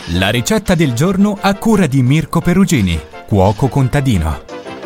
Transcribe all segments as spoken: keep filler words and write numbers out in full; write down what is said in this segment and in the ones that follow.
La ricetta del giorno a cura di Mirko Perugini, cuoco contadino.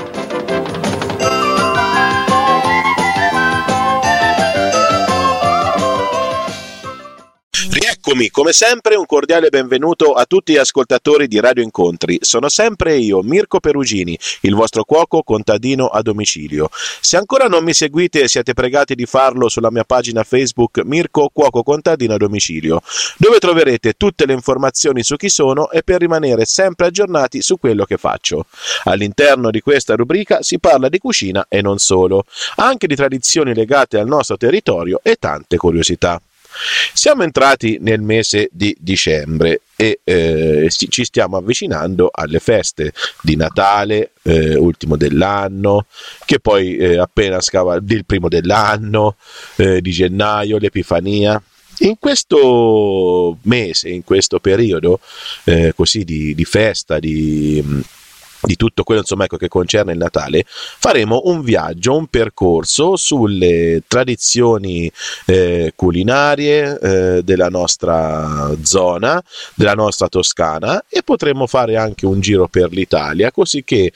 Rieccomi, come sempre un cordiale benvenuto a tutti gli ascoltatori di Radio Incontri. Sono sempre io, Mirko Perugini, il vostro cuoco contadino a domicilio. Se ancora non mi seguite, siete pregati di farlo sulla mia pagina Facebook Mirko Cuoco Contadino a Domicilio, dove troverete tutte le informazioni su chi sono e per rimanere sempre aggiornati su quello che faccio. All'interno di questa rubrica si parla di cucina e non solo, anche di tradizioni legate al nostro territorio e tante curiosità. Siamo entrati nel mese di dicembre e eh, ci stiamo avvicinando alle feste di Natale, eh, ultimo dell'anno, che poi eh, appena scava il primo dell'anno, eh, di gennaio, l'Epifania. In questo mese, in questo periodo eh, così di, di festa, di... di tutto quello insomma ecco che concerne il Natale, faremo un viaggio, un percorso sulle tradizioni eh, culinarie eh, della nostra zona, della nostra Toscana, e potremo fare anche un giro per l'Italia, così che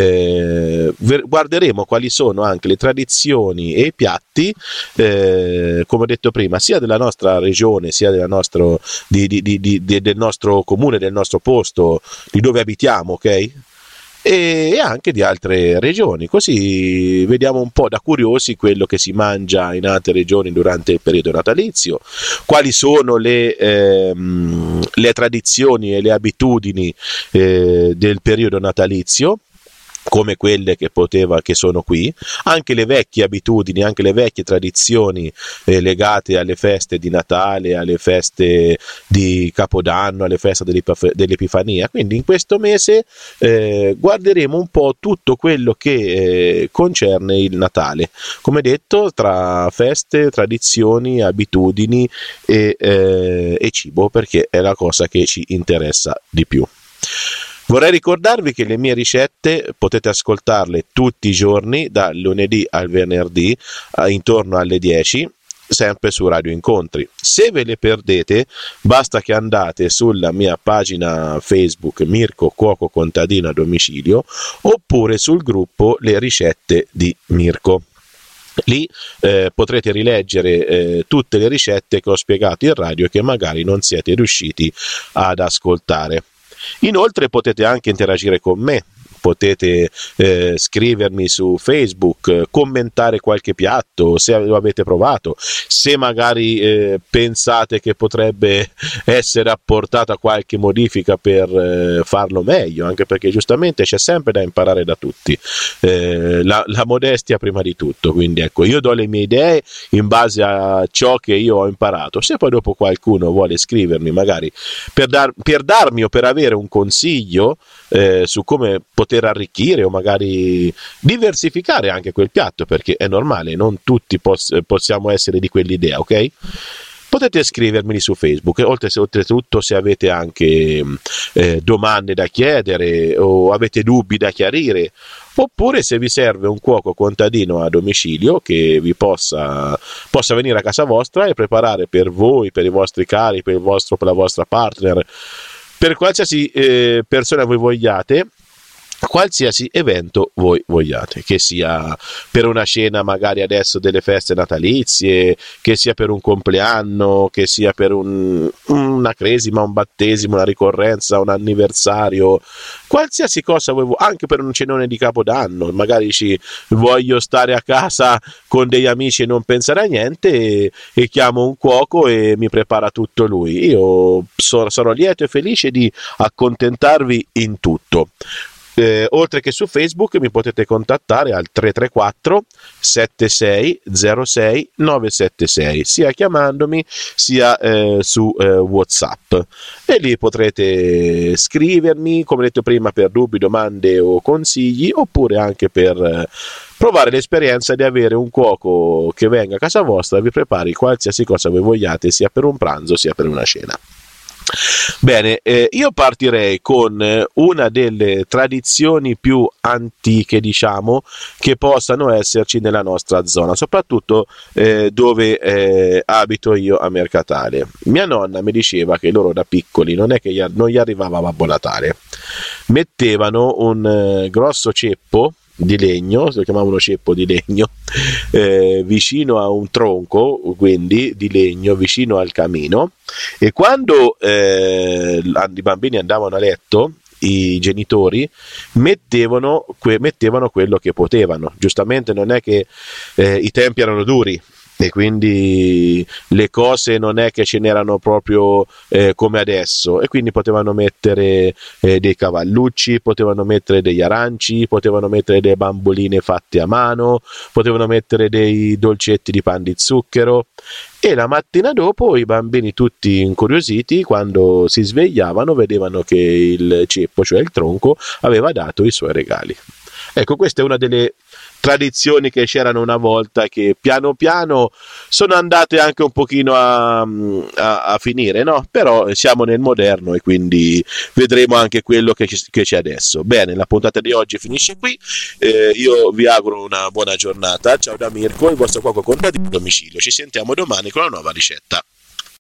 eh, guarderemo quali sono anche le tradizioni e i piatti eh, come ho detto prima, sia della nostra regione sia della nostro, di, di, di, di, del nostro comune, del nostro posto, di dove abitiamo, ok? E anche di altre regioni, così vediamo un po' da curiosi quello che si mangia in altre regioni durante il periodo natalizio, quali sono le, ehm, le tradizioni e le abitudini eh, del periodo natalizio, come quelle che poteva che sono qui, anche le vecchie abitudini, anche le vecchie tradizioni eh, legate alle feste di Natale, alle feste di Capodanno, alle feste dell'Epifania. Quindi in questo mese eh, guarderemo un po' tutto quello che eh, concerne il Natale, come detto, tra feste, tradizioni, abitudini e, eh, e cibo, perché è la cosa che ci interessa di più. Vorrei ricordarvi che le mie ricette potete ascoltarle tutti i giorni, dal lunedì al venerdì, intorno alle dieci, sempre su Radio Incontri. Se ve le perdete, basta che andate sulla mia pagina Facebook Mirko Cuoco Contadino a Domicilio, oppure sul gruppo Le Ricette di Mirko. Lì eh, potrete rileggere eh, tutte le ricette che ho spiegato in radio e che magari non siete riusciti ad ascoltare. Inoltre potete anche interagire con me, potete eh, scrivermi su Facebook, eh, commentare qualche piatto se lo avete provato, se magari eh, pensate che potrebbe essere apportata qualche modifica per eh, farlo meglio, anche perché giustamente c'è sempre da imparare da tutti, eh, la, la modestia prima di tutto, quindi ecco, io do le mie idee in base a ciò che io ho imparato. Se poi dopo qualcuno vuole scrivermi magari per, dar, per darmi o per avere un consiglio eh, su come poter arricchire o magari diversificare anche quel piatto, perché è normale, non tutti poss- possiamo essere di quell'idea, ok? Potete scrivermi su Facebook, oltre se, oltretutto se avete anche eh, domande da chiedere o avete dubbi da chiarire, oppure se vi serve un cuoco contadino a domicilio che vi possa, possa venire a casa vostra e preparare per voi, per i vostri cari, per, il vostro, per la vostra partner, per qualsiasi eh, persona voi vogliate, qualsiasi evento voi vogliate, che sia per una cena magari adesso delle feste natalizie, che sia per un compleanno, che sia per un, una cresima, un battesimo, una ricorrenza, un anniversario, qualsiasi cosa voi vogliate, anche per un cenone di Capodanno, magari ci voglio stare a casa con degli amici e non pensare a niente e, e chiamo un cuoco e mi prepara tutto lui. Io so, sarò lieto e felice di accontentarvi in tutto. Eh, oltre che su Facebook mi potete contattare al tre tre quattro sette sei zero sei nove sette sei, sia chiamandomi sia eh, su eh, WhatsApp, e lì potrete scrivermi, come detto prima, per dubbi, domande o consigli, oppure anche per eh, provare l'esperienza di avere un cuoco che venga a casa vostra e vi prepari qualsiasi cosa voi vogliate, sia per un pranzo sia per una cena. Bene, eh, io partirei con eh, una delle tradizioni più antiche, diciamo, che possano esserci nella nostra zona, soprattutto eh, dove eh, abito io a Mercatale. Mia nonna mi diceva che loro da piccoli non è che gli, non gli arrivava Babbo Natale, mettevano un eh, grosso ceppo di legno, lo chiamavano ceppo di legno, eh, vicino a un tronco, quindi di legno, vicino al camino, e quando eh, i bambini andavano a letto, i genitori mettevano, que- mettevano quello che potevano. Giustamente non è che eh, i tempi erano duri, e quindi le cose non è che ce n'erano proprio eh, come adesso, e quindi potevano mettere eh, dei cavallucci, potevano mettere degli aranci, potevano mettere delle bamboline fatte a mano, potevano mettere dei dolcetti di pan di zucchero, e la mattina dopo i bambini, tutti incuriositi, quando si svegliavano vedevano che il ceppo, cioè il tronco, aveva dato i suoi regali. Ecco, questa è una delle tradizioni che c'erano una volta, che piano piano sono andate anche un pochino a, a, a finire, no? Però siamo nel moderno e quindi vedremo anche quello che, ci, che c'è adesso. Bene, la puntata di oggi finisce qui, eh, io vi auguro una buona giornata, ciao da Mirko, il vostro cuoco contadino a domicilio, ci sentiamo domani con una nuova ricetta.